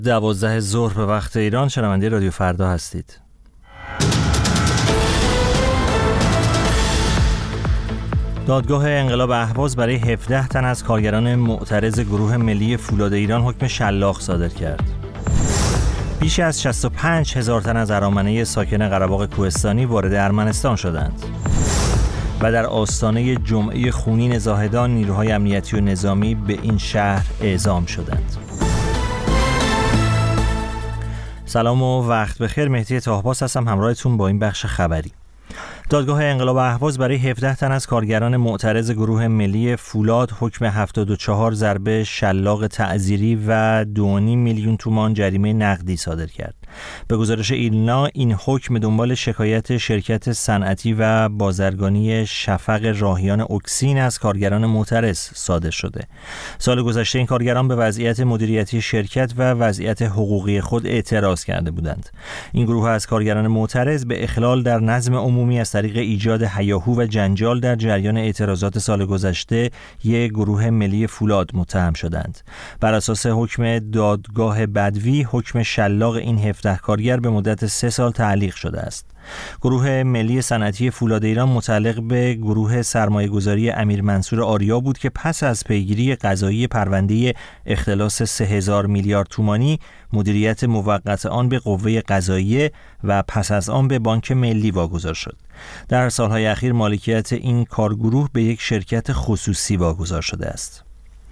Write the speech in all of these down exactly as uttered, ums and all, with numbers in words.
دوازده ظهر به وقت ایران شنونده رادیو فردا هستید. دادگاه انقلاب اهواز برای هفده تن از کارگران معترض گروه ملی فولاد ایران حکم شلاق صادر کرد. بیش از شصت و پنج هزار تن از ارامنه ساکن قره‌باغ کوهستانی وارد ارمنستان شدند. و در آستانه جمعه خونین زاهدان نیروهای امنیتی و نظامی به این شهر اعزام شدند. سلام و وقت بخیر، مهدی طاهباس هستم همراهتون با این بخش خبری. دادگاه انقلاب اهواز برای هفده تن از کارگران معترض گروه ملی فولاد حکم هفتاد و چهار ضربه شلاق تعزیری و دو و نیم میلیون تومان جریمه نقدی صادر کرد. به گزارش ایلنا این حکم دنبال شکایت شرکت صنعتی و بازرگانی شفق راهیان اکسین از کارگران معترض صادر شده. سال گذشته این کارگران به وضعیت مدیریتی شرکت و وضعیت حقوقی خود اعتراض کرده بودند. این گروه از کارگران معترض به اخلال در نظم عمومی از طریق ایجاد هیاهو و جنجال در جریان اعتراضات سال گذشته یک گروه ملی فولاد متهم شدند. بر اساس حکم دادگاه بدوی حکم شلاق این هفده کارگر به مدت سه سال تعلیق شده است. گروه ملی صنعتی فولاد ایران متعلق به گروه سرمایه‌گذاری امیر منصور آریا بود که پس از پیگیری قضایی پرونده اختلاس سه هزار میلیارد تومانی مدیریت موقت آن به قوه قضاییه و پس از آن به بانک ملی واگذار شد. در سالهای اخیر مالکیت این کارگروه به یک شرکت خصوصی واگذار شده است.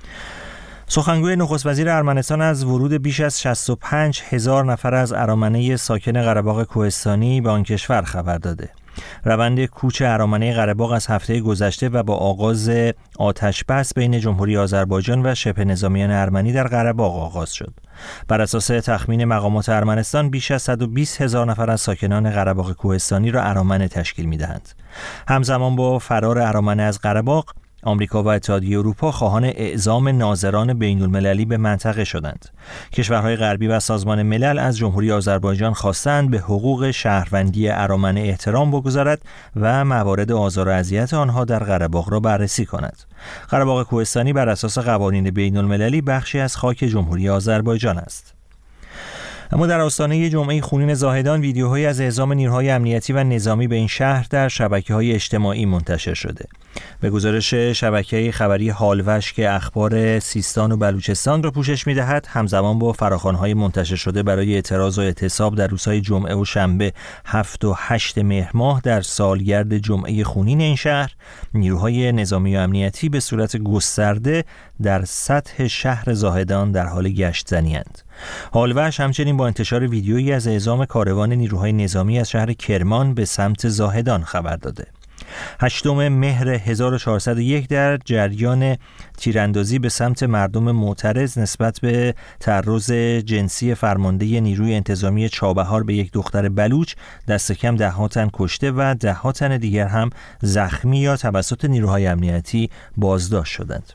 سخنگوی نخست وزیر ارمنستان از ورود بیش از شصت و پنج هزار نفر از ارامنه ساکن قره‌باغ کوهستانی به آن کشور خبر داده. روند کوچ ارامنه قره‌باغ از هفته گذشته و با آغاز آتش‌بس بین جمهوری آذربایجان و شبه نظامیان ارمنی در قره‌باغ آغاز شد. بر اساس تخمین مقامات ارمنستان بیش از صد و بیست هزار نفر از ساکنان قره‌باغ کوهستانی را ارامنه تشکیل می‌دهند. همزمان با فرار ارامنه از قره‌باغ آمریکا و اتحادیه اروپا خواهان اعزام ناظران بین‌المللی به منطقه شدند. کشورهای غربی و سازمان ملل از جمهوری آذربایجان خواستند به حقوق شهروندی ارامنه احترام بگذارد و موارد آزار و اذیت آنها در قره‌باغ را بررسی کند. قره‌باغ کوهستانی بر اساس قوانین بین‌المللی بخشی از خاک جمهوری آذربایجان است. اما در آستانه جمعه خونین زاهدان ویدیوهایی از اعزام نیروهای امنیتی و نظامی به این شهر در شبکه‌های اجتماعی منتشر شده. به گزارش شبکه خبری حالوش که اخبار سیستان و بلوچستان را پوشش می‌دهد، همزمان با فراخوان‌های منتشر شده برای اعتراض و اعتصاب در روزهای جمعه و شنبه هفت و هشت مهر ماه در سالگرد جمعه خونین این شهر، نیروهای نظامی و امنیتی به صورت گسترده در سطح شهر زاهدان در حال گشت زنی‌اند. حالوش همچنین با انتشار ویدیویی از اعزام کاروان نیروهای نظامی از شهر کرمان به سمت زاهدان خبر داده. هشتم مهر هزار و چهارصد و یک در جریان تیراندازی به سمت مردم معترض نسبت به تعرض جنسی فرمانده نیروی انتظامی چابهار به یک دختر بلوچ دست کم ده ها تن کشته و ده ها تن دیگر هم زخمی یا توسط نیروهای امنیتی بازداشت شدند.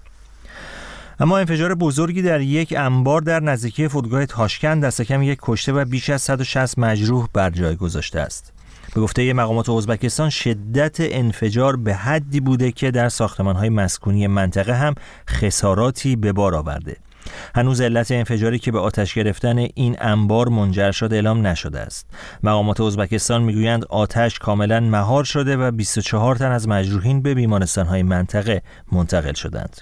اما انفجار بزرگی در یک انبار در نزدیکی فرودگاه تاشکند دست کم یک کشته و بیش از صد و شصت مجروح بر جای گذاشته است. به گفته مقامات ازبکستان شدت انفجار به حدی بوده که در ساختمان‌های مسکونی منطقه هم خساراتی به بار آورده. هنوز علت انفجاری که به آتش گرفتن این انبار منجر شد اعلام نشده است. مقامات ازبکستان میگویند آتش کاملا مهار شده و بیست و چهار تن از مجروحین به بیمارستان‌های منطقه منتقل شدند.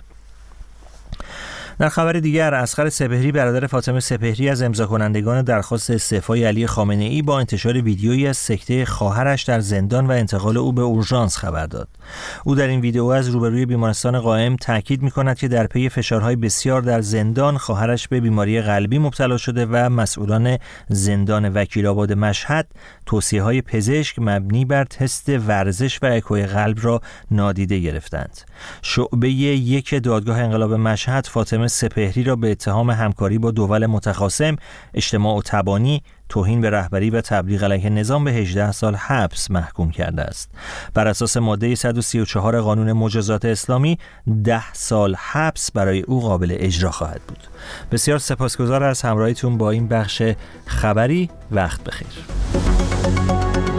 در خبر دیگر، اصغر سپهری برادر فاطمه سپهری از امضا کنندگان درخواست استعفای علی خامنه‌ای با انتشار ویدیویی از سکته خواهرش در زندان و انتقال او به اورژانس خبر داد. او در این ویدیو از روبروی بیمارستان قائم تاکید می‌کند که در پی فشارهای بسیار در زندان خواهرش به بیماری قلبی مبتلا شده و مسئولان زندان وکیل‌آباد مشهد توصیه‌های پزشک مبنی بر تست ورزش و اکوی قلب را نادیده گرفتند. شعبه یک دادگاه انقلاب مشهد فاطمه سپهری را به اتهام همکاری با دول متخاصم، اجتماع و تبانی، توهین به رهبری و تبلیغ علیه نظام به هجده سال حبس محکوم کرده است. بر اساس ماده صد و سی و چهار قانون مجازات اسلامی ده سال حبس برای او قابل اجرا خواهد بود. بسیار سپاسگزار از همراهیتون با این بخش خبری. وقت بخیر.